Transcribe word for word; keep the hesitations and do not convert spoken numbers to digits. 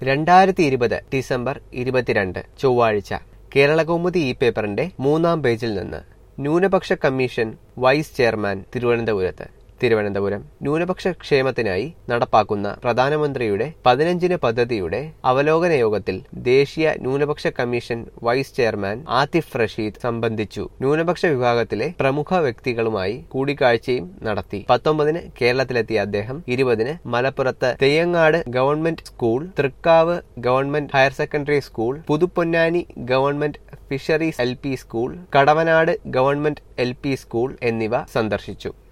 രണ്ടായിരത്തി ഇരുപത് ഡിസംബർ ഇരുപത്തിരണ്ട് ചൊവ്വാഴ്ച. കേരളകൗമുദി ഈ പേപ്പറിന്റെ മൂന്നാം പേജിൽ നിന്ന്. ന്യൂനപക്ഷ കമ്മീഷൻ വൈസ് ചെയർമാൻ തിരുവനന്തപുരത്ത്. തിരുവനന്തപുരം ന്യൂനപക്ഷ ക്ഷേമത്തിനായി നടപ്പാക്കുന്ന പ്രധാനമന്ത്രിയുടെ പതിനഞ്ചിന് പദ്ധതിയുടെ അവലോകന യോഗത്തിൽ ദേശീയ ന്യൂനപക്ഷ commission vice chairman Atif Rasheed സംബന്ധിച്ചു. ന്യൂനപക്ഷ വിഭാഗത്തിലെ പ്രമുഖ വ്യക്തികളുമായി കൂടിക്കാഴ്ചയും നടത്തി. പത്തൊമ്പതിന് കേരളത്തിലെത്തിയ അദ്ദേഹം ഇരുപതിന് മലപ്പുറത്ത് Theyyangad government school, Thrikkavu government higher secondary school, Puthuponnani government fisheries L P school, Kadavanad government L P school എന്നിവ സന്ദർശിച്ചു.